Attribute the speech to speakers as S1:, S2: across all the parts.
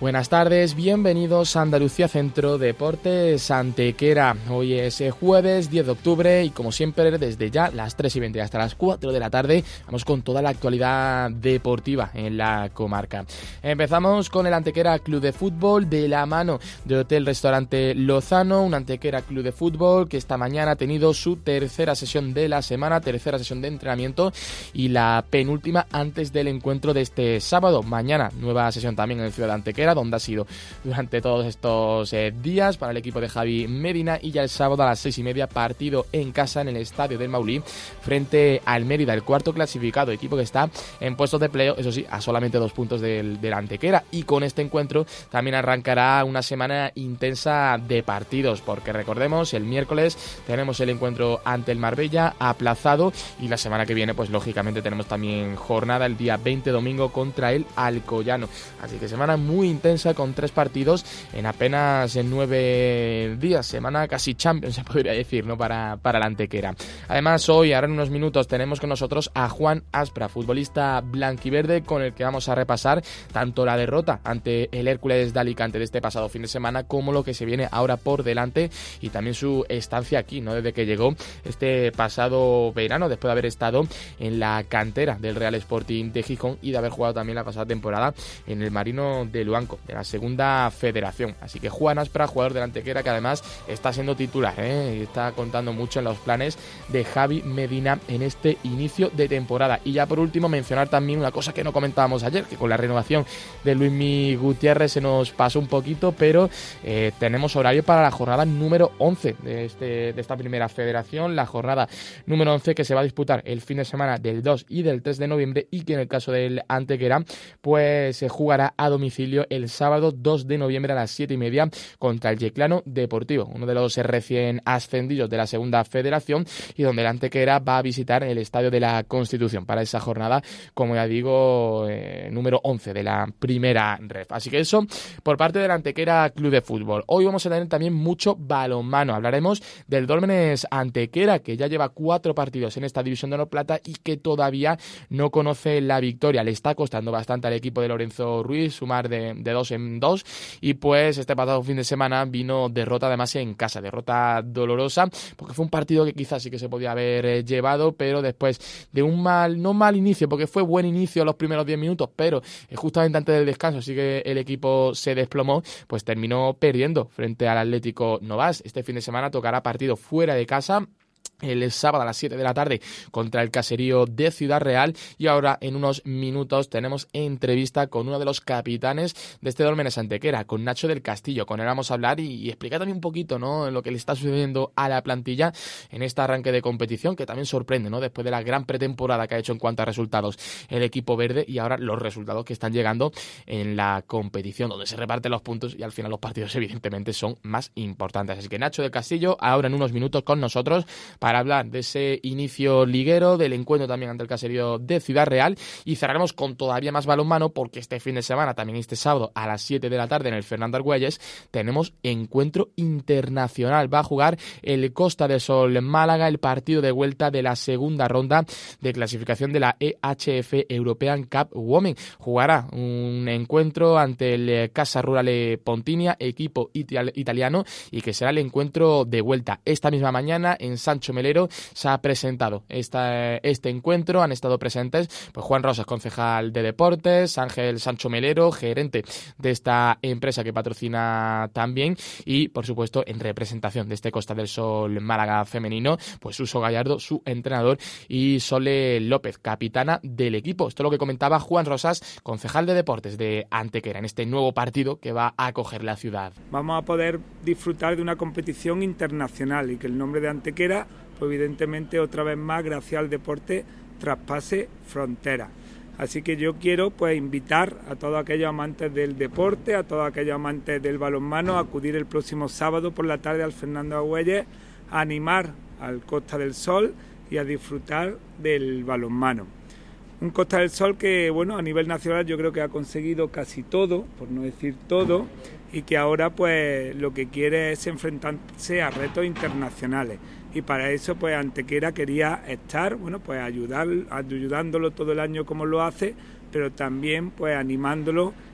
S1: Buenas tardes, bienvenidos a Andalucía Centro Deportes Antequera. Hoy es jueves 10 de octubre y como siempre desde ya las 3:20 hasta las 4 de la tarde vamos con toda la actualidad deportiva en la comarca. Empezamos con el Antequera Club de Fútbol de la mano de Hotel Restaurante Lozano, un Antequera Club de Fútbol que esta mañana ha tenido su tercera sesión de la semana, tercera sesión de entrenamiento y la penúltima antes del encuentro de este sábado. Mañana nueva sesión también en el Ciudad de Antequera, donde ha sido durante todos estos días para el equipo de Javi Medina, y ya el sábado a las 6:30 partido en casa en el Estadio del Maulí frente al Mérida, el cuarto clasificado, equipo que está en puestos de playoff, eso sí, a solamente 2 puntos del Antequera. Y con este encuentro también arrancará una semana intensa de partidos, porque recordemos, el miércoles tenemos el encuentro ante el Marbella aplazado y la semana que viene pues lógicamente tenemos también jornada el día 20 domingo contra el Alcoyano, así que semana muy intensa con 3 partidos en apenas 9 días, semana casi Champions se podría decir, ¿no? Para la Antequera. Además hoy, ahora en unos minutos, tenemos con nosotros a Juan Aspra, futbolista blanquiverde, con el que vamos a repasar tanto la derrota ante el Hércules de Alicante de este pasado fin de semana como lo que se viene ahora por delante y también su estancia aquí, ¿no? Desde que llegó este pasado verano, después de haber estado en la cantera del Real Sporting de Gijón y de haber jugado también la pasada temporada en el Marino de Luanco, de la segunda federación. Así que Juan Aspra, jugador del Antequera, que además está siendo titular, y está contando mucho en los planes de Javi Medina en este inicio de temporada. Y ya por último mencionar también una cosa que no comentábamos ayer, que con la renovación de Luismi Gutiérrez se nos pasó un poquito, pero tenemos horario para la jornada número 11 de esta primera federación, la jornada número 11 que se va a disputar el fin de semana del 2 y del 3 de noviembre y que en el caso del Antequera pues se jugará a domicilio el sábado 2 de noviembre a las 7:30 contra el Yeclano Deportivo, uno de los recién ascendidos de la segunda federación, y donde el Antequera va a visitar el Estadio de la Constitución para esa jornada, como ya digo, número 11 de la primera ref. Así que eso por parte del Antequera Club de Fútbol. Hoy vamos a tener también mucho balonmano. Hablaremos del Dólmenes Antequera, que ya lleva 4 partidos en esta división de honor plata y que todavía no conoce la victoria. Le está costando bastante al equipo de Lorenzo Ruiz sumar de 2 en 2, y pues este pasado fin de semana vino derrota además en casa, derrota dolorosa, porque fue un partido que quizás sí que se podía haber llevado, pero después de un no mal inicio, porque fue buen inicio los primeros 10 minutos, pero justamente antes del descanso sí que el equipo se desplomó, pues terminó perdiendo frente al Atlético Novas. Este fin de semana tocará partido fuera de casa el sábado a las 7 de la tarde contra el Caserío de Ciudad Real. Y ahora en unos minutos tenemos entrevista con uno de los capitanes de este Dólmenes Antequera, con Nacho del Castillo. Con él vamos a hablar y explicar también un poquito, ¿no?, lo que le está sucediendo a la plantilla en este arranque de competición, que también sorprende, ¿no?, después de la gran pretemporada que ha hecho en cuanto a resultados el equipo verde, y ahora los resultados que están llegando en la competición, donde se reparten los puntos y al final los partidos evidentemente son más importantes. Así que Nacho del Castillo ahora en unos minutos con nosotros para hablar de ese inicio liguero, del encuentro también ante el Caserío de Ciudad Real, y cerraremos con todavía más balonmano, porque este fin de semana, también este sábado a las 7 de la tarde en el Fernando Argüelles, tenemos encuentro internacional. Va a jugar el Costa del Sol Málaga, el partido de vuelta de la segunda ronda de clasificación de la EHF European Cup Women. Jugará un encuentro ante el Casa Rurale Pontinia, equipo italiano, y que será el encuentro de vuelta. Esta misma mañana en Sancho Melero se ha presentado este encuentro. Han estado presentes pues Juan Rosas, concejal de deportes, Ángel Sancho Melero, gerente de esta empresa que patrocina también, y por supuesto en representación de este Costa del Sol Málaga femenino, pues Suso Gallardo, su entrenador, y Sole López, capitana del equipo. Esto es lo que comentaba Juan Rosas, concejal de deportes de Antequera, en este nuevo partido que va a acoger la ciudad.
S2: Vamos a poder disfrutar de una competición internacional y que el nombre de Antequera, pues evidentemente otra vez más, gracias al deporte, traspase fronteras. Así que yo quiero pues invitar a todos aquellos amantes del deporte, a todos aquellos amantes del balonmano, a acudir el próximo sábado por la tarde al Fernando Argüelles, a animar al Costa del Sol y a disfrutar del balonmano. Un Costa del Sol que, bueno, a nivel nacional yo creo que ha conseguido casi todo, por no decir todo, y que ahora pues lo que quiere es enfrentarse a retos internacionales. Y para eso pues Antequera quería estar, bueno, pues ayudándolo todo el año como lo hace, pero también pues animándolo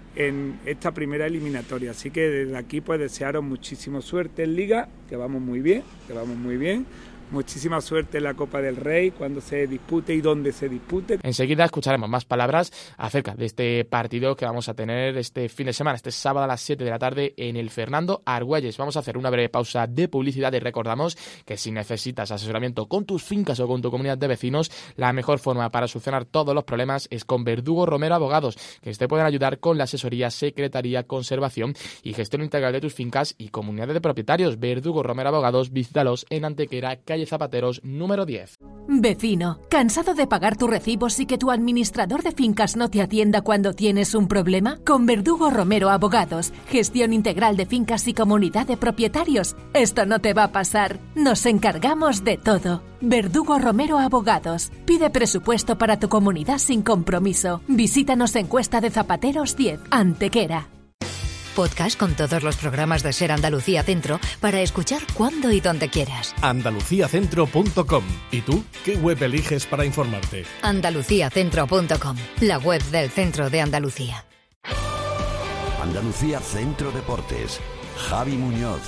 S2: en esta primera eliminatoria. Así que desde aquí pues desearos muchísima suerte en Liga, que vamos muy bien. Muchísima suerte en la Copa del Rey cuando se dispute y donde se dispute.
S1: Enseguida escucharemos más palabras acerca de este partido que vamos a tener este fin de semana, este sábado a las 7 de la tarde en el Fernando Argüelles. Vamos a hacer una breve pausa de publicidad y recordamos que si necesitas asesoramiento con tus fincas o con tu comunidad de vecinos, la mejor forma para solucionar todos los problemas es con Verdugo Romero Abogados, que te pueden ayudar con la asesoría, secretaría, conservación y gestión integral de tus fincas y comunidades de propietarios. Verdugo Romero Abogados, visítalos en Antequera, calle Zapateros, número 10.
S3: Vecino, ¿cansado de pagar tus recibos y que tu administrador de fincas no te atienda cuando tienes un problema? Con Verdugo Romero Abogados, gestión integral de fincas y comunidad de propietarios. Esto no te va a pasar. Nos encargamos de todo. Verdugo Romero Abogados. Pide presupuesto para tu comunidad sin compromiso. Visítanos en Cuesta de Zapateros 10, Antequera.
S4: Podcast con todos los programas de Ser Andalucía Centro para escuchar cuando y donde quieras.
S5: Andaluciacentro.com. ¿Y tú? ¿Qué web eliges para informarte?
S4: Andaluciacentro.com, la web del Centro de Andalucía.
S6: Andalucía Centro Deportes. Javi Muñoz.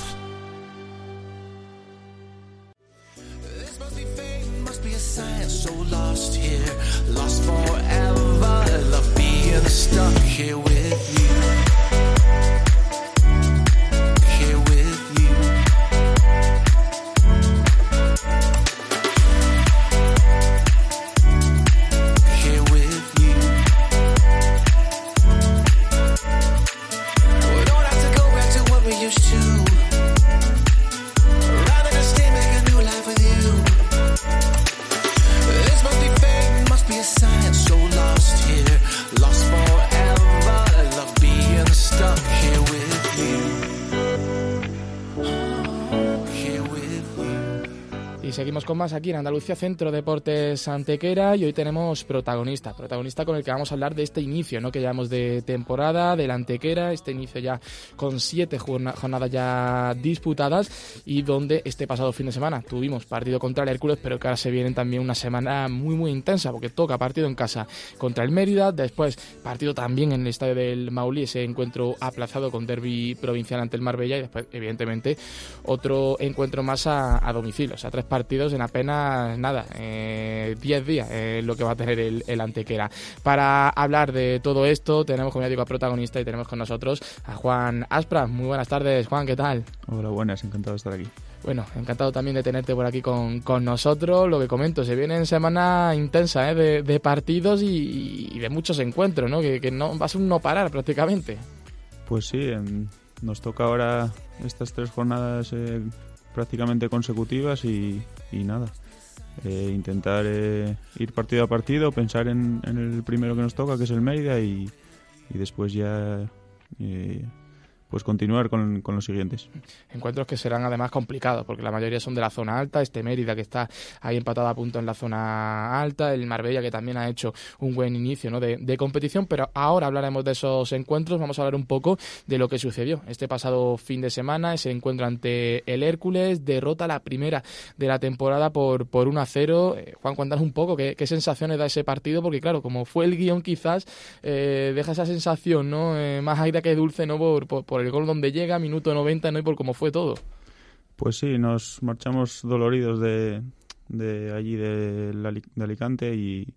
S1: Seguimos con más aquí en Andalucía Centro Deportes Antequera y hoy tenemos protagonista con el que vamos a hablar de este inicio, ¿no?, que llevamos de temporada del Antequera, este inicio ya con 7 jornadas ya disputadas y donde este pasado fin de semana tuvimos partido contra el Hércules, pero que ahora se viene también una semana muy muy intensa porque toca partido en casa contra el Mérida, después partido también en el estadio del Maulí, ese encuentro aplazado con derbi provincial ante el Marbella y después evidentemente otro encuentro más a domicilio, o sea 3 partidos en apenas 10 días, lo que va a tener el Antequera. Para hablar de todo esto tenemos, como ya digo, a protagonista y tenemos con nosotros a Juan Aspra. Muy buenas tardes, Juan, ¿qué tal?
S7: Hola, buenas, encantado de estar aquí.
S1: Bueno, encantado también de tenerte por aquí con nosotros. Lo que comento, se viene en semana intensa de partidos y de muchos encuentros, ¿no? Que no va a ser un no parar prácticamente.
S7: Pues sí, nos toca ahora estas 3 jornadas prácticamente consecutivas y nada, intentar ir partido a partido, pensar en el primero que nos toca, que es el Mérida, y después ya pues continuar con los siguientes.
S1: Encuentros que serán además complicados, porque la mayoría son de la zona alta, este Mérida que está ahí empatado a punto en la zona alta, el Marbella que también ha hecho un buen inicio, ¿no?, de competición, pero ahora hablaremos de esos encuentros, vamos a hablar un poco de lo que sucedió este pasado fin de semana, ese encuentro ante el Hércules, derrota la primera de la temporada por 1-0. Juan, cuéntanos un poco qué sensaciones da ese partido, porque claro, como fue el guión quizás, deja esa sensación, ¿no?, más aire que dulce, ¿no?, por el gol donde llega, minuto 90, ¿no?, y por cómo fue todo.
S7: Pues sí, nos marchamos doloridos de allí de Alicante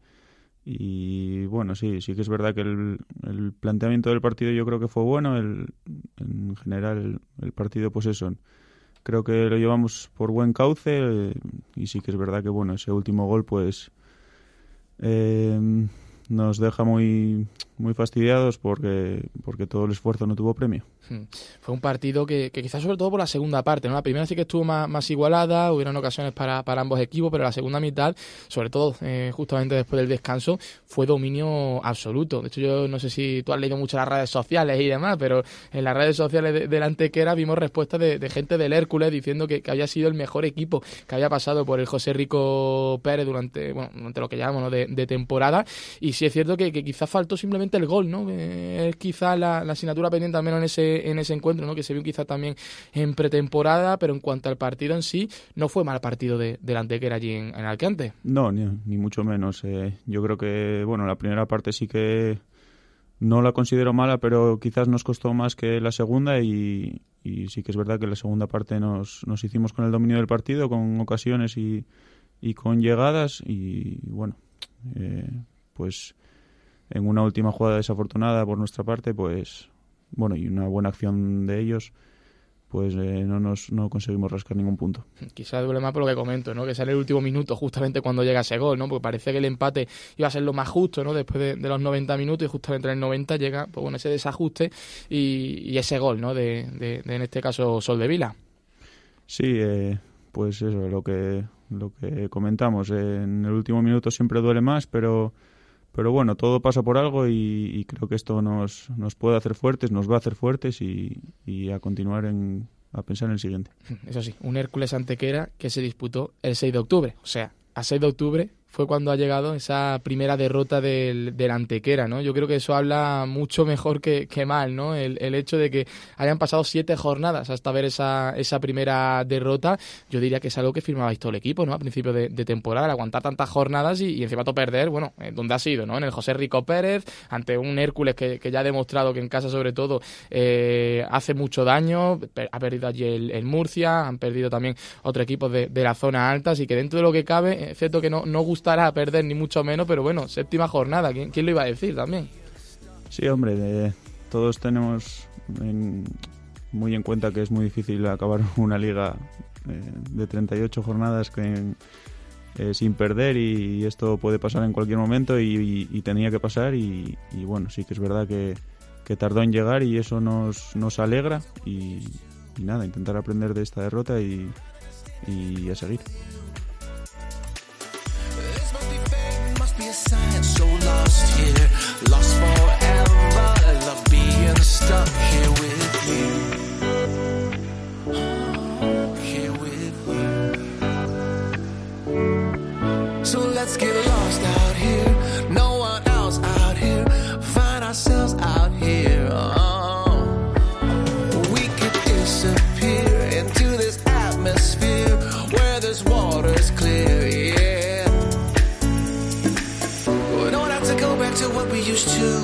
S7: y bueno, sí que es verdad que el planteamiento del partido yo creo que fue bueno, en general el partido pues eso, creo que lo llevamos por buen cauce y sí que es verdad que bueno, ese último gol pues nos deja muy fastidiados porque todo el esfuerzo no tuvo premio.
S1: Fue un partido que quizás sobre todo por la segunda parte, ¿no? La primera sí que estuvo más igualada, hubieron ocasiones para ambos equipos, pero la segunda mitad, sobre todo justamente después del descanso, fue dominio absoluto. De hecho, yo no sé si tú has leído mucho las redes sociales y demás, pero en las redes sociales de la Antequera vimos respuestas de gente del Hércules diciendo que había sido el mejor equipo que había pasado por el José Rico Pérez durante lo que llamamos, ¿no?, de temporada. Y sí es cierto que quizás faltó simplemente el gol, ¿no? Es quizás la asignatura pendiente al menos en ese encuentro, ¿no?, que se vio quizás también en pretemporada, pero en cuanto al partido en sí, no fue mal partido de la Antequera allí en Alicante.
S7: No, ni mucho menos. Yo creo que, bueno, la primera parte sí que no la considero mala, pero quizás nos costó más que la segunda y sí que es verdad que en la segunda parte nos hicimos con el dominio del partido, con ocasiones y con llegadas y bueno, pues en una última jugada desafortunada por nuestra parte, pues bueno, y una buena acción de ellos, pues no conseguimos rascar ningún punto.
S1: Quizás duele más por lo que comento, ¿no? Que sale el último minuto justamente cuando llega ese gol, ¿no? Porque parece que el empate iba a ser lo más justo, ¿no? Después de los 90 minutos y justamente en el 90 llega, pues bueno, ese desajuste y ese gol, ¿no? De en este caso Soldevila.
S7: Sí, pues eso, lo que comentamos. En el último minuto siempre duele más, pero bueno, todo pasa por algo y creo que esto nos puede hacer fuertes, nos va a hacer fuertes y a continuar a pensar en el siguiente.
S1: Eso sí, un Hércules Antequera que se disputó el 6 de octubre. O sea, a 6 de octubre fue cuando ha llegado esa primera derrota del Antequera, ¿no? Yo creo que eso habla mucho mejor que mal, ¿no? El hecho de que hayan pasado 7 jornadas hasta ver esa primera derrota, yo diría que es algo que firmabais todo el equipo, ¿no? A principio de temporada, al aguantar tantas jornadas y encima todo perder, bueno, ¿dónde ha sido, no? En el José Rico Pérez, ante un Hércules que ya ha demostrado que en casa sobre todo hace mucho daño, ha perdido allí el Murcia, han perdido también otro equipo de la zona alta, así que dentro de lo que cabe, es cierto que no gusta a perder ni mucho menos, pero bueno, 7ª jornada, ¿quién lo iba a decir también?
S7: Sí, hombre, todos tenemos muy en cuenta que es muy difícil acabar una liga de 38 jornadas sin perder y esto puede pasar en cualquier momento y tenía que pasar y bueno, sí que es verdad que tardó en llegar y eso nos alegra y nada, intentar aprender de esta derrota y a seguir.
S8: So lost here, lost forever. I love being stuck here with you. Here with you. So let's get lost out here. No one else out here. Find ourselves out here. We could disappear into this atmosphere where this water's clear. Yeah. To what we used to.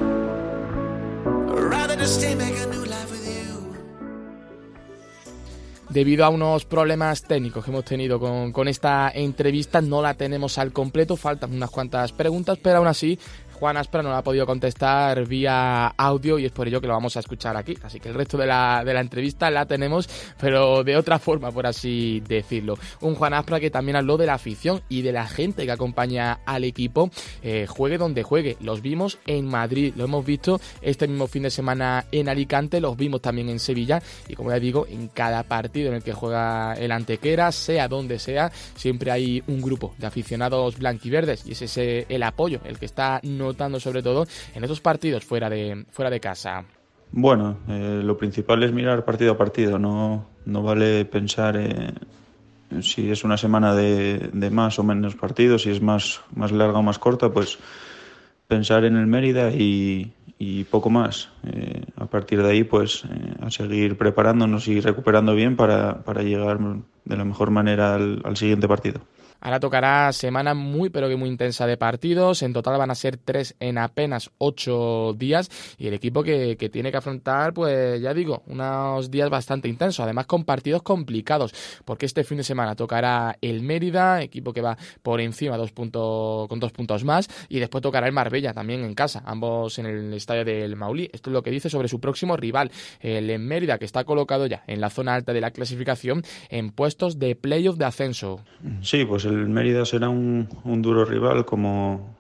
S8: Rather just stay, make a new life with you.
S1: Debido a unos problemas técnicos que hemos tenido con esta entrevista, no la tenemos al completo, faltan unas cuantas preguntas, pero aún así Juan Aspra no la ha podido contestar vía audio y es por ello que lo vamos a escuchar aquí. Así que el resto de la entrevista la tenemos, pero de otra forma, por así decirlo. Un Juan Aspra que también habló de la afición y de la gente que acompaña al equipo, juegue donde juegue. Los vimos en Madrid, lo hemos visto este mismo fin de semana en Alicante, los vimos también en Sevilla y como ya digo, en cada partido en el que juega el Antequera, sea donde sea, siempre hay un grupo de aficionados blanquiverdes y es ese el apoyo, el que está notando sobre todo en esos partidos fuera de casa.
S7: Bueno, lo principal es mirar partido a partido, no vale pensar si es una semana de más o menos partidos, si es más larga o más corta, pues pensar en el Mérida y poco más. A partir de ahí, pues a seguir preparándonos y recuperando bien para llegar de la mejor manera al siguiente partido.
S1: Ahora tocará semana muy pero que muy intensa de partidos, en total van a ser 3 en apenas 8 días y el equipo que tiene que afrontar, pues ya digo, unos días bastante intensos, además con partidos complicados, porque este fin de semana tocará el Mérida, equipo que va por encima con 2 puntos más, y después tocará el Marbella también en casa, ambos en el estadio del Maulí. Esto es lo que dice sobre su próximo rival, el Mérida, que está colocado ya en la zona alta de la clasificación en puestos de playoff de ascenso.
S7: Sí, pues el Mérida será un duro rival como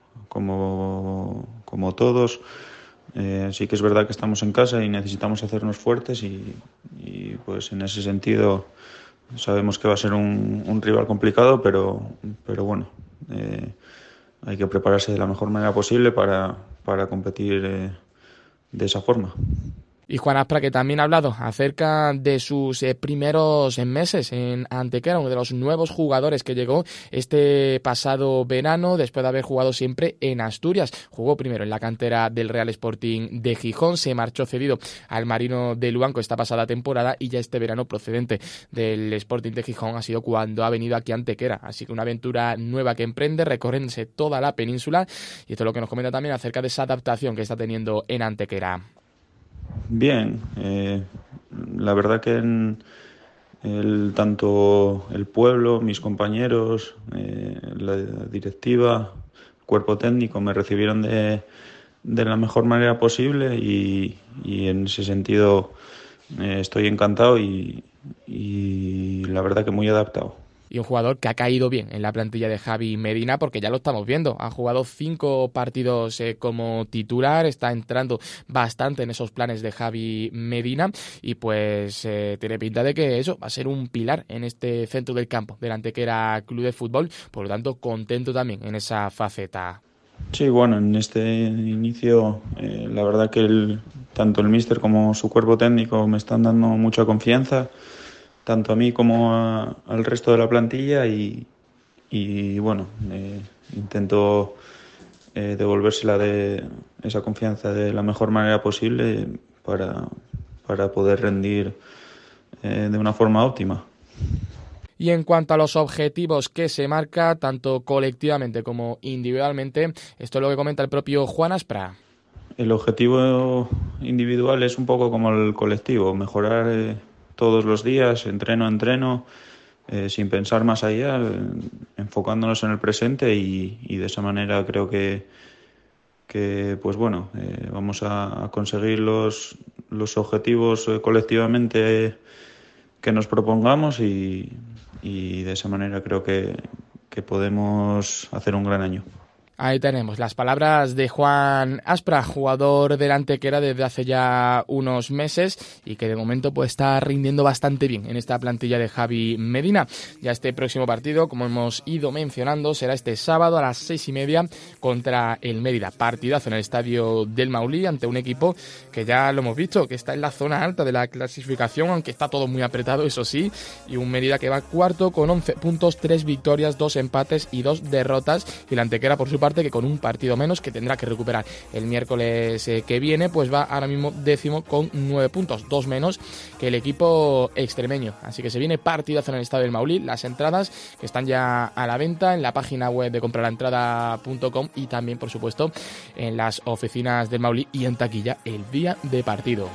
S7: todos. Sí que es verdad que estamos en casa y necesitamos hacernos fuertes y pues en ese sentido sabemos que va a ser un rival complicado, pero bueno, hay que prepararse de la mejor manera posible para competir de esa forma.
S1: Y Juan Aspra, que también ha hablado acerca de sus primeros meses en Antequera, uno de los nuevos jugadores que llegó este pasado verano, después de haber jugado siempre en Asturias. Jugó primero en la cantera del Real Sporting de Gijón, se marchó cedido al Marino de Luanco esta pasada temporada y ya este verano, procedente del Sporting de Gijón, ha sido cuando ha venido aquí a Antequera. Así que una aventura nueva que emprende, recorriéndose toda la península, y esto es lo que nos comenta también acerca de esa adaptación que está teniendo en Antequera.
S7: Bien, la verdad que tanto el pueblo, mis compañeros, la directiva, el cuerpo técnico me recibieron de la mejor manera posible y en ese sentido estoy encantado y la verdad que muy adaptado.
S1: Y un jugador que ha caído bien en la plantilla de Javi Medina, porque ya lo estamos viendo. Ha jugado 5 partidos como titular, está entrando bastante en esos planes de Javi Medina y pues tiene pinta de que eso va a ser un pilar en este centro del campo del Antequera Club de Fútbol. Por lo tanto, contento también en esa faceta.
S7: Sí, bueno, en este inicio la verdad que tanto el míster como su cuerpo técnico me están dando mucha confianza, tanto a mí como al resto de la plantilla y bueno, intento devolvérsela de esa confianza de la mejor manera posible para poder rendir de una forma óptima.
S1: Y en cuanto a los objetivos que se marca, tanto colectivamente como individualmente, esto es lo que comenta el propio Juan Aspra.
S7: El objetivo individual es un poco como el colectivo, mejorar todos los días, entreno a entreno, sin pensar más allá, enfocándonos en el presente y de esa manera creo que pues bueno, vamos a conseguir los objetivos colectivamente que nos propongamos y de esa manera creo que podemos hacer un gran año.
S1: Ahí tenemos las palabras de Juan Aspra, jugador del Antequera desde hace ya unos meses y que de momento pues está rindiendo bastante bien en esta plantilla de Javi Medina. Ya este próximo partido, como hemos ido mencionando, será este sábado a las 6:30 contra el Mérida. Partidazo en el estadio del Maulí ante un equipo que ya lo hemos visto, que está en la zona alta de la clasificación, aunque está todo muy apretado, eso sí, y un Mérida que va cuarto con 11 puntos, 3 victorias, 2 empates y 2 derrotas, y el Antequera por su parte que con un partido menos que tendrá que recuperar el miércoles que viene, pues va ahora mismo 10º con 9 puntos, 2 menos que el equipo extremeño. Así que se viene partidazo en el estadio del Maulí. Las entradas que están ya a la venta en la página web de compralaentrada.com y también, por supuesto, en las oficinas del Maulí y en taquilla el día de partido.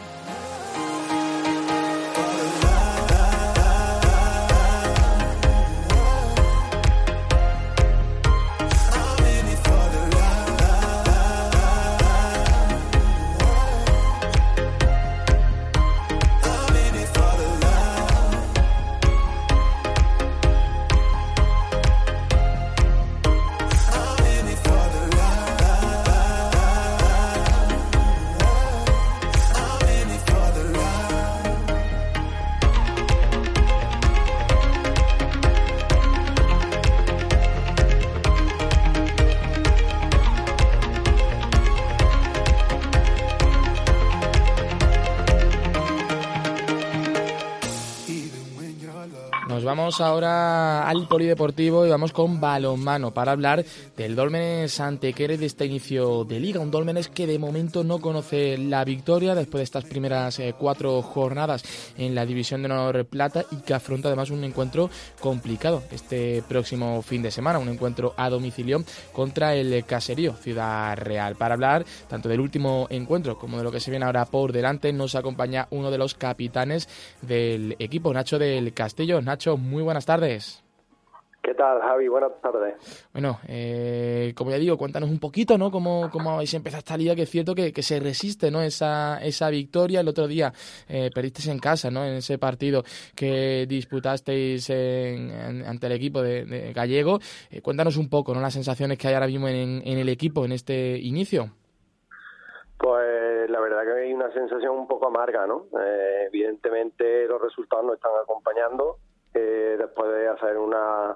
S1: Nos vamos ahora al polideportivo y vamos con balonmano para hablar del Dólmenes Antequera y de este inicio de liga. Un Dólmenes que de momento no conoce la victoria después de estas primeras 4 jornadas en la División de Honor Plata y que afronta además un encuentro complicado este próximo fin de semana, un encuentro a domicilio contra el Caserío Ciudad Real. Para hablar tanto del último encuentro como de lo que se viene ahora por delante, nos acompaña uno de los capitanes del equipo, Nacho del Castillo. Nacho, muy buenas tardes.
S9: ¿Qué tal, Javi? Buenas tardes.
S1: Bueno, como ya digo, cuéntanos un poquito, ¿no? Cómo habéis empezado esta liga, que es cierto que se resiste, ¿no? Esa victoria. El otro día perdisteis en casa, ¿no? En ese partido que disputasteis ante el equipo de Gallego. Cuéntanos un poco, ¿no? Las sensaciones que hay ahora mismo en el equipo en este inicio.
S9: Pues la verdad que hay una sensación un poco amarga, ¿no? Evidentemente los resultados no están acompañando. Después de hacer una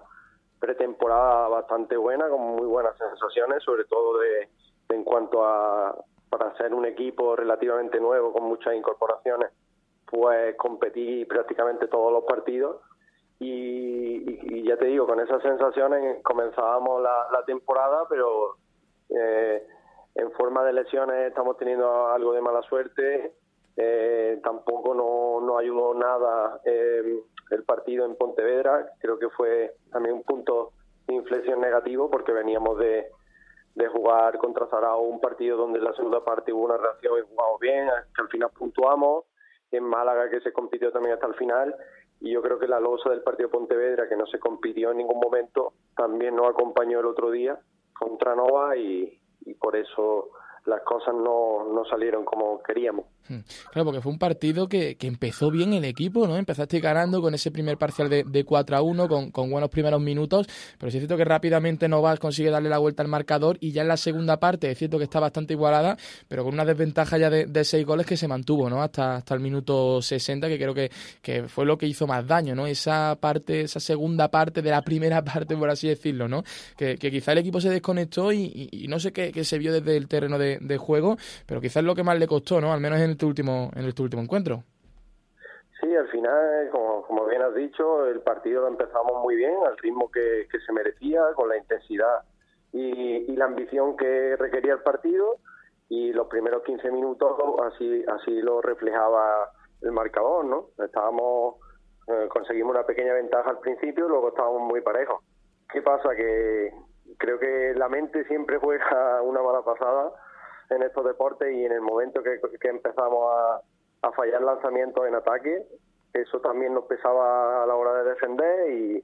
S9: pretemporada bastante buena, con muy buenas sensaciones, sobre todo en cuanto a para ser un equipo relativamente nuevo con muchas incorporaciones, pues competí prácticamente todos los partidos y ya te digo, con esas sensaciones comenzábamos la temporada, pero en forma de lesiones estamos teniendo algo de mala suerte. Tampoco no ayudó nada el partido en Pontevedra. Creo que fue también un punto de inflexión negativo, porque veníamos de jugar contra Zaragoza un partido donde en la segunda parte hubo una reacción y jugamos bien, que al final puntuamos. En Málaga, que se compitió también hasta el final, y yo creo que la losa del partido de Pontevedra, que no se compitió en ningún momento, también nos acompañó el otro día contra Nova, y por eso las cosas no salieron como queríamos.
S1: Claro, porque fue un partido que empezó bien el equipo, ¿no? Empezaste ganando con ese primer parcial de 4-1 con buenos primeros minutos, pero sí es cierto que rápidamente Novas consigue darle la vuelta al marcador, y ya en la segunda parte es cierto que está bastante igualada, pero con una desventaja ya de 6 goles que se mantuvo, ¿no? Hasta el minuto 60, que creo que fue lo que hizo más daño, ¿no? Esa segunda parte de la primera parte, por así decirlo, ¿no? Que quizá el equipo se desconectó y no sé qué se vio desde el terreno de juego, pero quizás es lo que más le costó, ¿no? Al menos en este último encuentro.
S9: Sí, al final, como bien has dicho, el partido lo empezamos muy bien, al ritmo que se merecía, con la intensidad y la ambición que requería el partido, y los primeros 15 minutos así lo reflejaba el marcador, ¿no? Conseguimos una pequeña ventaja al principio, luego estábamos muy parejos. ¿Qué pasa? Que creo que la mente siempre juega una mala pasada en estos deportes, y en el momento que empezamos a fallar lanzamientos en ataque, eso también nos pesaba a la hora de defender, y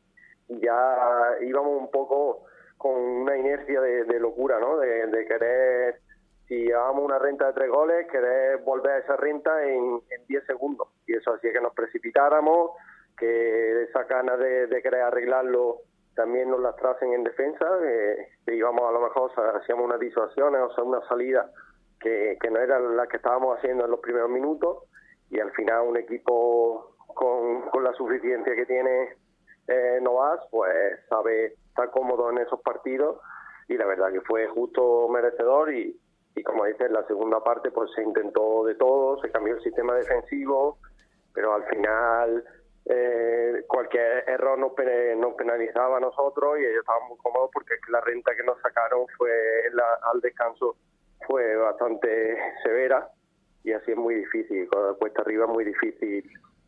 S9: ya íbamos un poco con una inercia de locura, ¿no? De querer, si llevábamos una renta de 3 goles, querer volver a esa renta en 10 segundos, y eso hacía que nos precipitáramos, que esa ganas de querer arreglarlo también nos lastrasen en defensa, que íbamos, a lo mejor hacíamos unas disuasiones, o sea, una salida que no eran las que estábamos haciendo en los primeros minutos, y al final un equipo con la suficiencia que tiene Novas, pues sabe estar cómodo en esos partidos, y la verdad que fue justo merecedor, y como dices, en la segunda parte pues se intentó de todo, se cambió el sistema defensivo, pero al final cualquier error nos penalizaba a nosotros, y ellos estaban muy cómodos, porque es que la renta que nos sacaron al descanso fue bastante severa, y así es muy difícil, cuesta arriba es muy difícil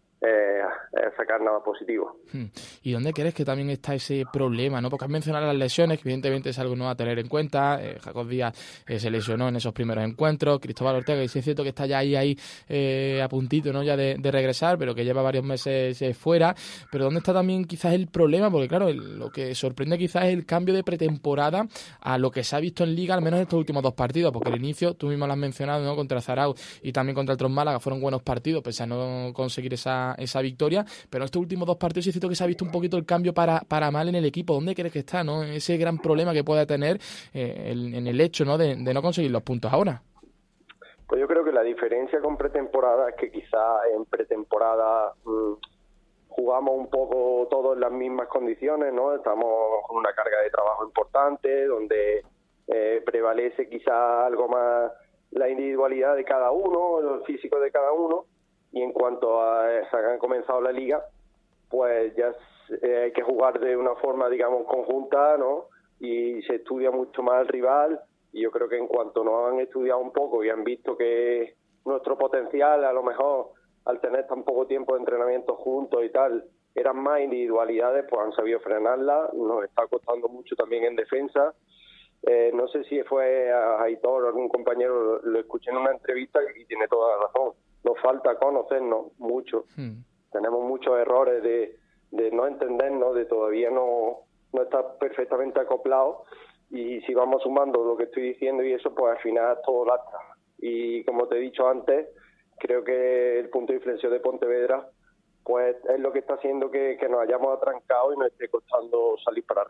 S9: sacar nada positivo.
S1: ¿Y dónde crees que también está ese problema, no? Porque has mencionado las lesiones, que evidentemente es algo no a tener en cuenta. Jacob Díaz se lesionó en esos primeros encuentros, Cristóbal Ortega, y sí es cierto que está ya ahí a puntito, ¿no? Ya de regresar, pero que lleva varios meses fuera. Pero ¿dónde está también quizás el problema? Porque claro, lo que sorprende quizás es el cambio de pretemporada a lo que se ha visto en Liga, al menos en estos últimos 2 partidos, porque el inicio, tú mismo lo has mencionado, ¿no? Contra Zaragoza y también contra el Tron Málaga fueron buenos partidos, pese a no conseguir esa victoria, pero en estos últimos 2 partidos sí es cierto que se ha visto un poquito el cambio para mal en el equipo. ¿Dónde crees que está, no? Ese gran problema que pueda tener en el hecho, ¿no? de no conseguir los puntos ahora.
S9: Pues yo creo que la diferencia con pretemporada es que quizá en pretemporada jugamos un poco todos en las mismas condiciones, ¿no? Estamos con una carga de trabajo importante, donde prevalece quizá algo más la individualidad de cada uno, el físico de cada uno. Y en cuanto a se han comenzado la liga, pues ya hay que jugar de una forma, digamos, conjunta, ¿no? Y se estudia mucho más al rival, y yo creo que en cuanto nos han estudiado un poco y han visto que nuestro potencial, a lo mejor, al tener tan poco tiempo de entrenamiento juntos y tal, eran más individualidades, pues han sabido frenarla. Nos está costando mucho también en defensa. No sé si fue a Aitor o algún compañero, lo escuché en una entrevista y tiene toda la razón. Nos falta conocernos mucho. Tenemos muchos errores de no entendernos, de todavía no estar perfectamente acoplados, y si vamos sumando lo que estoy diciendo y eso, pues al final todo lastra. Y como te he dicho antes, creo que el punto de inflexión de Pontevedra pues es lo que está haciendo que nos hayamos atrancado y nos esté costando salir para arriba.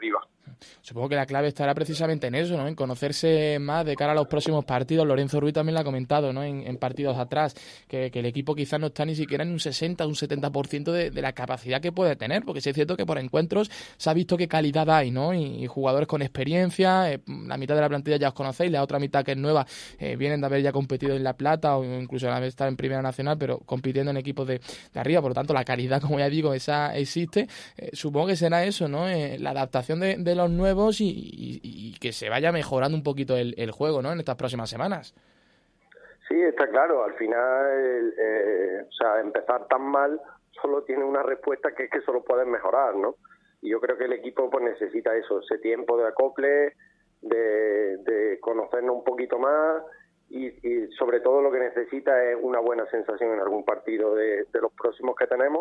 S1: Supongo que la clave estará precisamente en eso, ¿no? En conocerse más de cara a los próximos partidos. Lorenzo Ruiz también lo ha comentado, ¿no? En partidos atrás, que el equipo quizás no está ni siquiera en un 60, un 70% de la capacidad que puede tener, porque sí es cierto que por encuentros se ha visto qué calidad hay, ¿no? Y jugadores con experiencia, la mitad de la plantilla ya os conocéis, la otra mitad que es nueva, vienen de haber ya competido en La Plata o incluso de haber estado en Primera Nacional, pero compitiendo en equipos de arriba, por lo tanto la calidad, como ya digo, esa existe. Supongo que será eso, ¿no? La adaptación de los nuevos y que se vaya mejorando un poquito el juego, ¿no? En estas próximas semanas.
S9: Sí, está claro. Al final, o sea, empezar tan mal solo tiene una respuesta que es que solo puedes mejorar, ¿no? Y yo creo que el equipo pues necesita eso, ese tiempo de acople, de conocernos un poquito más y sobre todo lo que necesita es una buena sensación en algún partido de los próximos que tenemos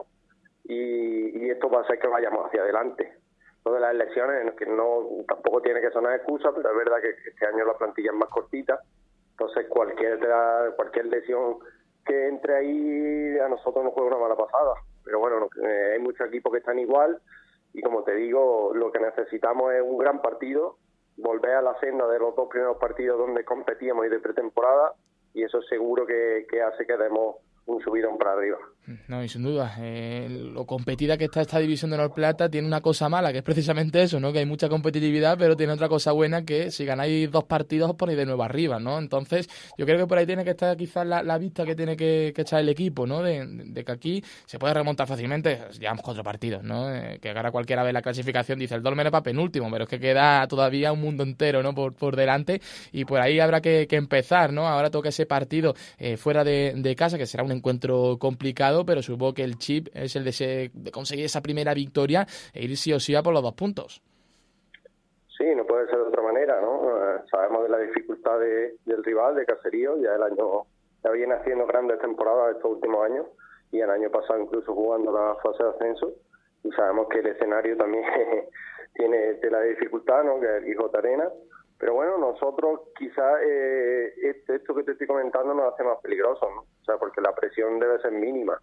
S9: y esto va a hacer que vayamos hacia adelante. Lo de las lesiones, que no tampoco tiene que sonar excusa, pero es verdad que este año la plantilla es más cortita, entonces cualquier lesión que entre ahí a nosotros nos juega una mala pasada, pero bueno, hay muchos equipos que están igual y como te digo, lo que necesitamos es un gran partido, volver a la senda de los 2 primeros partidos donde competíamos y de pretemporada, y eso seguro que hace que demos un subidón para arriba.
S1: No, y sin duda, lo competida que está esta división de Honor Plata tiene una cosa mala, que es precisamente eso, ¿no? Que hay mucha competitividad, pero tiene otra cosa buena, que si ganáis 2 partidos os ponéis de nuevo arriba, ¿no? Entonces, yo creo que por ahí tiene que estar quizás la vista que tiene que echar el equipo, ¿no? De que aquí se puede remontar fácilmente. Llevamos 4 partidos, ¿no? Que ahora cualquiera ve la clasificación, dice el Dolmen para penúltimo, pero es que queda todavía un mundo entero, ¿no? Por delante, y por ahí habrá que empezar, ¿no? Ahora toca ese partido fuera de casa, que será un encuentro complicado, pero supongo que el chip es el de conseguir esa primera victoria e ir sí o sí a por los 2 puntos.
S9: Sí, no puede ser de otra manera, ¿no? Sabemos de la dificultad del rival, de Caserío, ya viene haciendo grandes temporadas estos últimos años y el año pasado incluso jugando la fase de ascenso, y sabemos que el escenario también tiene la dificultad, ¿no? Que es el Quijote Arena. Pero bueno, nosotros quizás esto que te estoy comentando nos hace más peligrosos, ¿no? O sea, porque la presión debe ser mínima.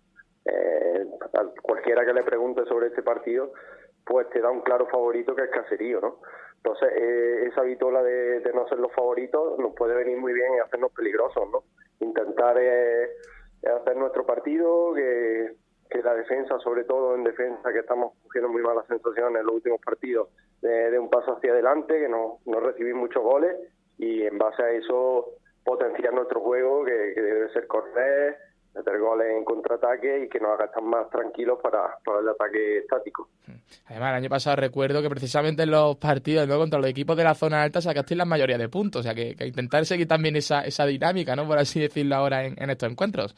S9: A cualquiera que le pregunte sobre este partido, pues te da un claro favorito que es Caserío, ¿no? Entonces, esa vitola de no ser los favoritos nos puede venir muy bien y hacernos peligrosos, ¿no? Intentar hacer nuestro partido, que la defensa, sobre todo en defensa, que estamos cogiendo muy malas sensaciones en los últimos partidos, de un paso hacia adelante, que no recibir muchos goles, y en base a eso potenciar nuestro juego, que debe ser correr, meter goles en contraataque y que nos haga estar más tranquilos para el ataque estático.
S1: Además, el año pasado recuerdo que precisamente en los partidos, ¿no?, contra los equipos de la zona alta sacasteis la mayoría de puntos, o sea que intentar seguir también esa dinámica, ¿no?, por así decirlo ahora en estos encuentros.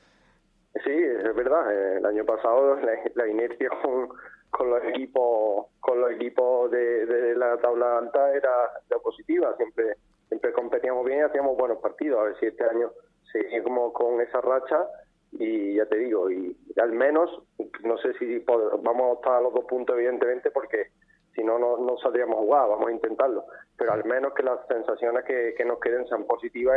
S9: Sí, es verdad. El año pasado la inercia con los equipos de la tabla alta era positiva. Siempre competíamos bien y hacíamos buenos partidos. A ver si este año seguimos con esa racha y ya te digo, y al menos, no sé si vamos a estar a los 2 puntos evidentemente, porque si no saldríamos a jugar, vamos a intentarlo, pero al menos que las sensaciones que nos queden sean positivas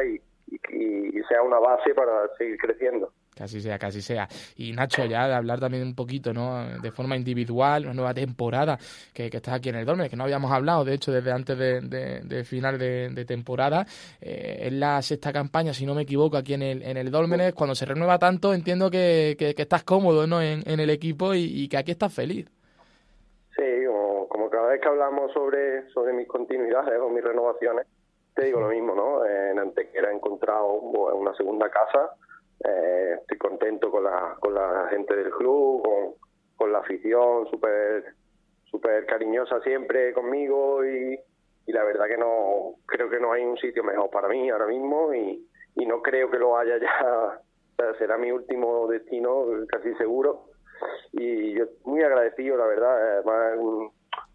S9: y sea una base para seguir creciendo.
S1: Que así sea. Y Nacho, ya de hablar también un poquito, ¿no?, de forma individual, una nueva temporada que estás aquí en el Dolmen, que no habíamos hablado, de hecho, desde antes de final de temporada. Es la 6ª campaña, si no me equivoco, aquí en el Dolmen. Cuando se renueva tanto, entiendo que estás cómodo, ¿no?, en el equipo y que aquí estás feliz.
S9: Sí, como cada vez que hablamos sobre mis continuidades o mis renovaciones, te digo lo mismo, ¿no? En Antequera he encontrado una segunda casa. Estoy contento con la gente del club, con la afición, súper cariñosa siempre conmigo, y la verdad que creo que no hay un sitio mejor para mí ahora mismo, y no creo que lo haya ya. Será mi último destino, casi seguro, y yo muy agradecido, la verdad. Además,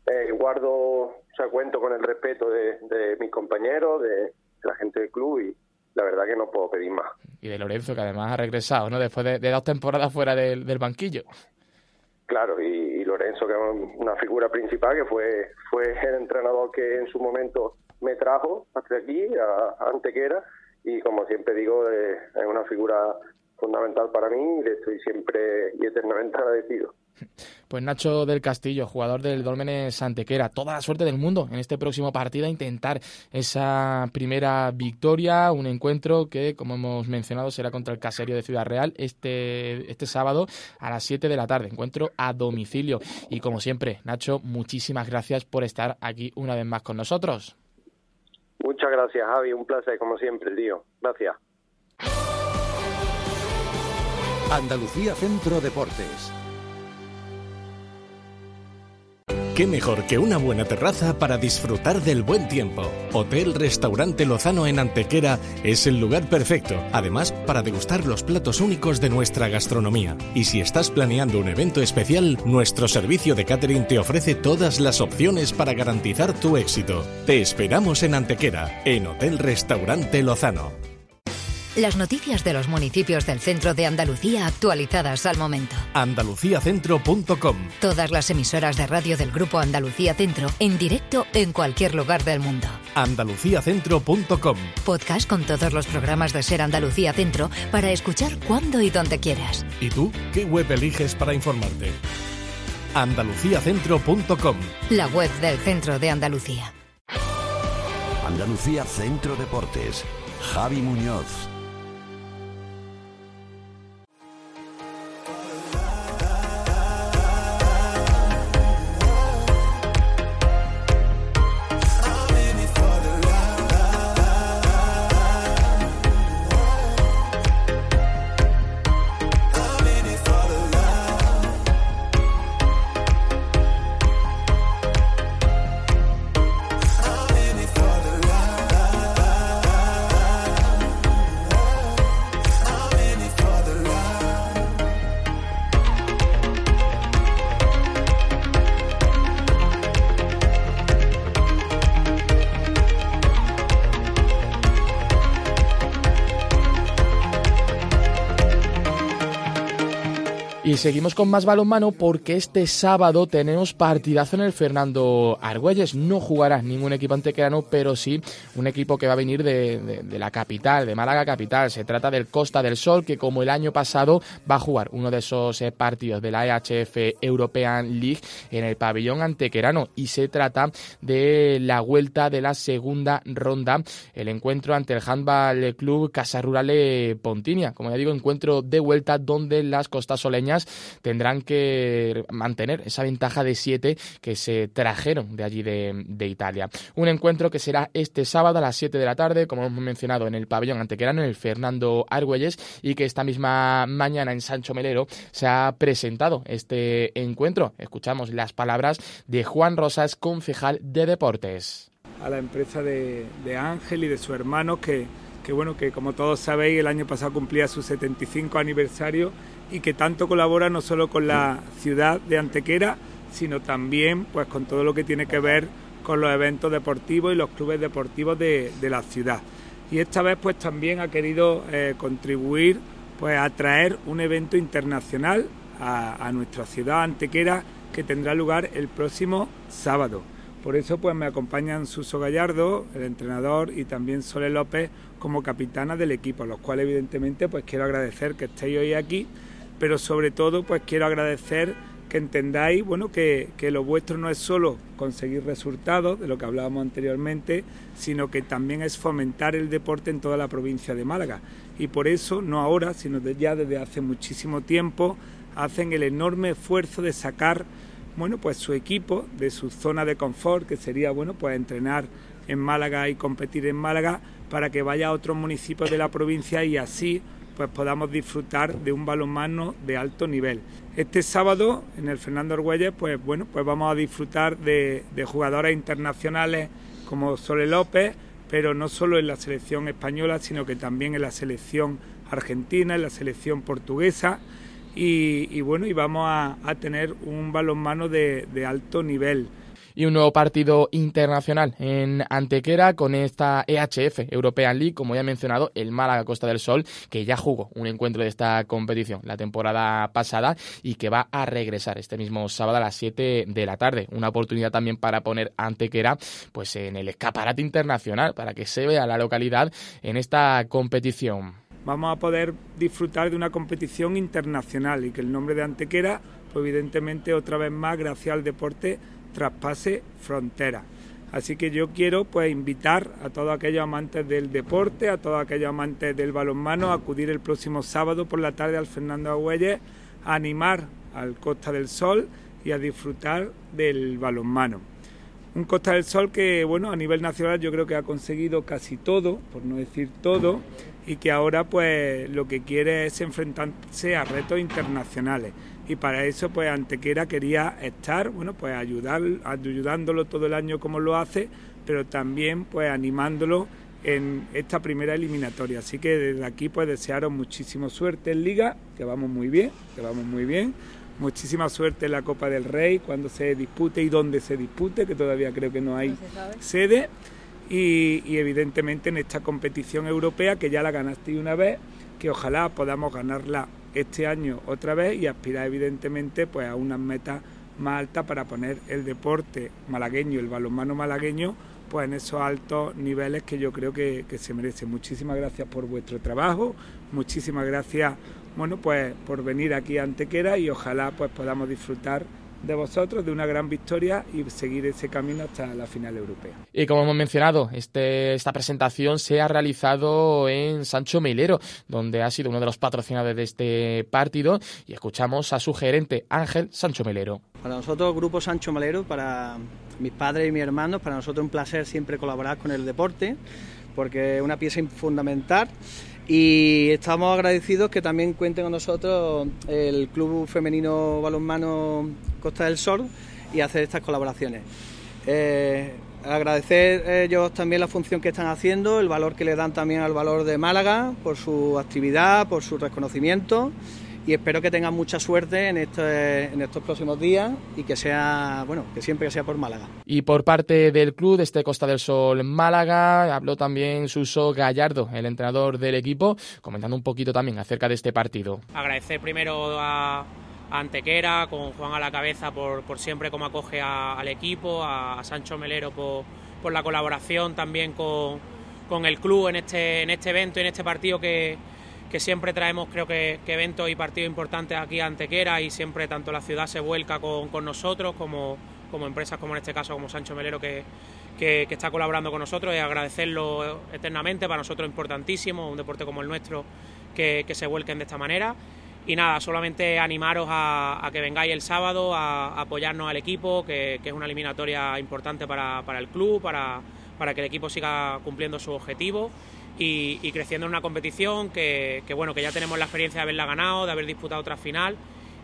S9: cuento con el respeto de mis compañeros, de la gente del club, y la verdad que no puedo pedir más.
S1: Y de Lorenzo, que además ha regresado, ¿no?, después de 2 temporadas fuera del banquillo.
S9: Claro, y Lorenzo, que es una figura principal, que fue el entrenador que en su momento me trajo hasta aquí, a Antequera, y como siempre digo, es una figura fundamental para mí y le estoy siempre y eternamente agradecido.
S1: Pues Nacho del Castillo, jugador del Dólmenes Antequera, toda la suerte del mundo en este próximo partido, a intentar esa primera victoria, un encuentro que, como hemos mencionado, será contra el Caserío de Ciudad Real este sábado a las 7 de la tarde, encuentro a domicilio. Y como siempre, Nacho, muchísimas gracias por estar aquí una vez más con nosotros.
S9: Muchas gracias, Javi, un placer como siempre, tío. Gracias.
S6: Andalucía Centro Deportes.
S5: ¿Qué mejor que una buena terraza para disfrutar del buen tiempo? Hotel Restaurante Lozano en Antequera es el lugar perfecto, además para degustar los platos únicos de nuestra gastronomía. Y si estás planeando un evento especial, nuestro servicio de catering te ofrece todas las opciones para garantizar tu éxito. Te esperamos en Antequera, en Hotel Restaurante Lozano.
S4: Las noticias de los municipios del centro de Andalucía actualizadas al momento.
S5: Andaluciacentro.com.
S4: Todas las emisoras de radio del Grupo Andalucía Centro en directo en cualquier lugar del mundo.
S5: Andaluciacentro.com.
S4: Podcast con todos los programas de Ser Andalucía Centro para escuchar cuando y donde quieras.
S5: ¿Y tú qué web eliges para informarte? Andaluciacentro.com.
S4: La web del centro de Andalucía.
S6: Andalucía Centro Deportes. Javi Muñoz.
S1: Y seguimos con más balonmano porque este sábado tenemos partidazo en el Fernando Argüelles. No jugará ningún equipo antequerano, pero sí un equipo que va a venir de la capital, de Málaga capital. Se trata del Costa del Sol, que como el año pasado va a jugar uno de esos partidos de la EHF European League en el pabellón antequerano. Y se trata de la vuelta de la segunda ronda, el encuentro ante el Handball Club Casa Rural Pontinia. Como ya digo, encuentro de vuelta donde las costasoleñas tendrán que mantener esa ventaja de 7 que se trajeron de allí de Italia. Un encuentro que será este sábado a las 7 de la tarde, como hemos mencionado, en el pabellón antequerano, en el Fernando Argüelles, y que esta misma mañana en Sancho Melero se ha presentado este encuentro. Escuchamos las palabras de Juan Rosas, concejal de Deportes.
S2: A la empresa de Ángel y de su hermano, que bueno, que como todos sabéis, el año pasado cumplía su 75 aniversario y que tanto colabora no solo con la ciudad de Antequera, sino también pues con todo lo que tiene que ver con los eventos deportivos y los clubes deportivos de la ciudad. Y esta vez pues también ha querido contribuir pues a traer un evento internacional a nuestra ciudad Antequera, que tendrá lugar el próximo sábado. Por eso pues me acompañan Suso Gallardo, el entrenador, y también Sole López como capitana del equipo, a los cuales evidentemente pues quiero agradecer que estéis hoy aquí, pero sobre todo pues quiero agradecer que entendáis, bueno, que lo vuestro no es solo conseguir resultados, de lo que hablábamos anteriormente, sino que también es fomentar el deporte en toda la provincia de Málaga. Y por eso, no ahora, sino ya desde hace muchísimo tiempo, hacen el enorme esfuerzo de sacar, bueno, pues su equipo de su zona de confort, que sería, bueno, pues entrenar en Málaga y competir en Málaga, para que vaya a otros municipios de la provincia y así pues podamos disfrutar de un balonmano de alto nivel. Este sábado en el Fernando Argüelles pues bueno, pues vamos a disfrutar de jugadoras internacionales como Sole López, pero no solo en la selección española, sino que también en la selección argentina, en la selección portuguesa, y bueno, y vamos a tener un balonmano de alto nivel.
S1: Y un nuevo partido internacional en Antequera con esta EHF European League, como ya he mencionado, el Málaga Costa del Sol, que ya jugó un encuentro de esta competición la temporada pasada y que va a regresar este mismo sábado a las 7 de la tarde. Una oportunidad también para poner Antequera pues en el escaparate internacional, para que se vea la localidad en esta competición.
S2: vamos a poder disfrutar de una competición internacional y que el nombre de Antequera, pues evidentemente otra vez más, gracias al deporte, traspase fronteras. Así que yo quiero pues invitar a todos aquellos amantes del deporte, a todos aquellos amantes del balonmano a acudir el próximo sábado por la tarde al Fernando Agüelles a animar al Costa del Sol y a disfrutar del balonmano. Un Costa del Sol que, bueno, a nivel nacional yo creo que ha conseguido casi todo, por no decir todo, y que ahora pues lo que quiere es enfrentarse a retos internacionales. Y para eso pues Antequera quería estar, bueno, pues ayudándolo todo el año como lo hace, pero también pues animándolo en esta primera eliminatoria. Así que desde aquí pues desearos muchísima suerte en Liga, que vamos muy bien. Muchísima suerte en la Copa del Rey cuando se dispute y donde se dispute, que todavía creo que no hay sede. Y evidentemente en esta competición europea que ya la ganasteis una vez, que ojalá podamos ganarla este año otra vez y aspirar evidentemente pues a unas metas más altas para poner el deporte malagueño, el balonmano malagueño, pues en esos altos niveles que yo creo que se merece. Muchísimas gracias por vuestro trabajo, muchísimas gracias, bueno, pues por venir aquí a Antequera y ojalá pues podamos disfrutar de vosotros, de una gran victoria y seguir ese camino hasta la final europea.
S1: Y como hemos mencionado, esta presentación se ha realizado en Sancho Melero, donde ha sido uno de los patrocinadores de este partido, y escuchamos a su gerente, Ángel Sancho Melero.
S10: Para nosotros, Grupo Sancho Melero, para mis padres y mis hermanos, para nosotros es un placer siempre colaborar con el deporte, porque es una pieza fundamental. Y estamos agradecidos que también cuenten con nosotros el Club Femenino Balonmano Costa del Sol y hacer estas colaboraciones. Agradecer ellos también la función que están haciendo, el valor que le dan también al valor de Málaga por su actividad, por su reconocimiento, y espero que tengan mucha suerte en estos próximos días y que sea, bueno, que siempre sea por Málaga.
S1: Y por parte del club de este Costa del Sol Málaga, habló también Suso Gallardo, el entrenador del equipo, comentando un poquito también acerca de este partido.
S11: Agradecer primero a Antequera, con Juan a la cabeza, por siempre como acoge al equipo, a Sancho Melero por la colaboración también con el club en este evento, en este partido que siempre traemos, creo que eventos y partidos importantes aquí a Antequera, y siempre tanto la ciudad se vuelca con nosotros como empresas, como en este caso como Sancho Melero que está colaborando con nosotros, y agradecerlo eternamente. Para nosotros es importantísimo, un deporte como el nuestro, que se vuelquen de esta manera. Y nada, solamente animaros a que vengáis el sábado a apoyarnos al equipo, que es una eliminatoria importante para el club, para que el equipo siga cumpliendo sus objetivos y creciendo en una competición que ya tenemos la experiencia de haberla ganado, de haber disputado otra final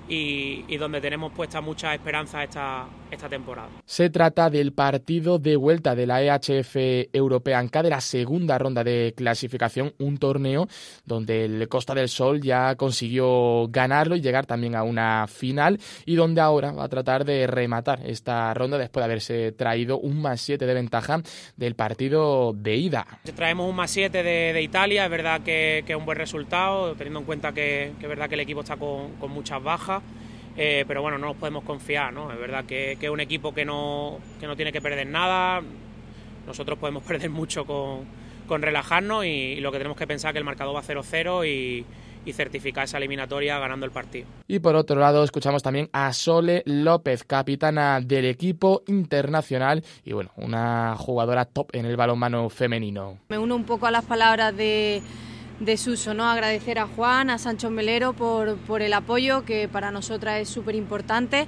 S11: y donde tenemos puesta mucha esperanza esta temporada.
S1: Se trata del partido de vuelta de la EHF European Cup de la segunda ronda de clasificación, un torneo donde el Costa del Sol ya consiguió ganarlo y llegar también a una final, y donde ahora va a tratar de rematar esta ronda después de haberse traído un +7 de ventaja del partido de ida.
S11: Traemos un +7 de Italia, es verdad que es un buen resultado, teniendo en cuenta que es verdad que el equipo está con muchas bajas. Pero bueno, no nos podemos confiar, ¿no? Es verdad que es un equipo que no tiene que perder nada. Nosotros podemos perder mucho con relajarnos, y lo que tenemos que pensar es que el marcador va 0-0 y certificar esa eliminatoria ganando el partido.
S1: Y por otro lado escuchamos también a Sole López, capitana del equipo internacional y bueno, una jugadora top en el balonmano femenino.
S12: Me uno un poco a las palabras de Suso, ¿no? Agradecer a Juan, a Sancho Melero por el apoyo, que para nosotras es súper importante.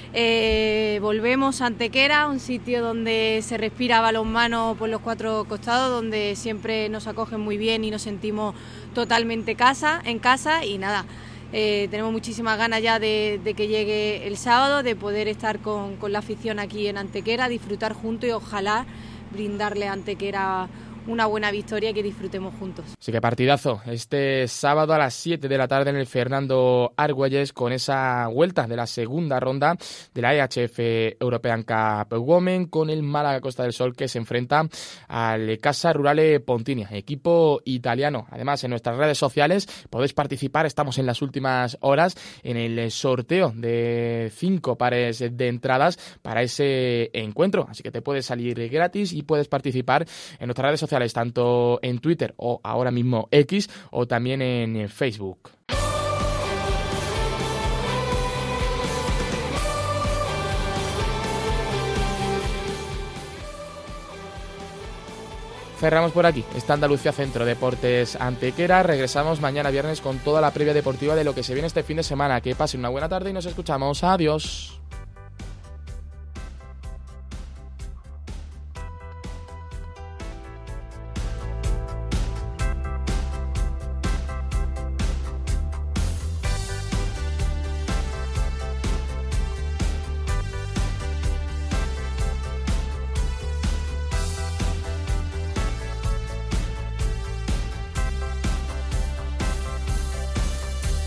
S12: Volvemos a Antequera, un sitio donde se respira balonmano por los cuatro costados, donde siempre nos acogen muy bien y nos sentimos totalmente en casa y nada. Tenemos muchísimas ganas ya de que llegue el sábado, de poder estar con la afición aquí en Antequera, disfrutar juntos y ojalá brindarle a Antequera una buena victoria y que disfrutemos juntos.
S1: Así que partidazo este sábado a las 7 de la tarde en el Fernando Argüelles, con esa vuelta de la segunda ronda de la EHF European Cup Women, con el Málaga Costa del Sol que se enfrenta al Casa Rurale Pontinia, equipo italiano. Además, en nuestras redes sociales podéis participar, estamos en las últimas horas en el sorteo de 5 pares de entradas para ese encuentro, así que te puedes salir gratis y puedes participar en nuestras redes sociales sociales, tanto en Twitter o ahora mismo X, o también en Facebook. Cerramos por aquí esta Andalucía Centro Deportes Antequera. Regresamos mañana viernes con toda la previa deportiva de lo que se viene este fin de semana. Que pasen una buena tarde y nos escuchamos. Adiós.